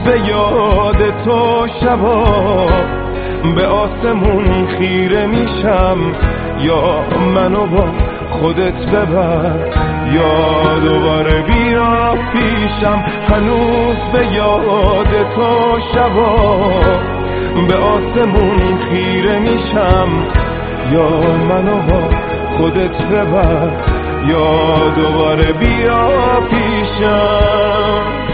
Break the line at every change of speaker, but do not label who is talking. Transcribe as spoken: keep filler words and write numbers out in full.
به یاد تو شبا به آسمون خیره میشم، یا منو با خودت ببر یا دوباره بیا پیشم. هنوز به یاد تو شبا به آسمون خیره میشم، یا منو با خودت ببر یا دوباره بیا پیشم.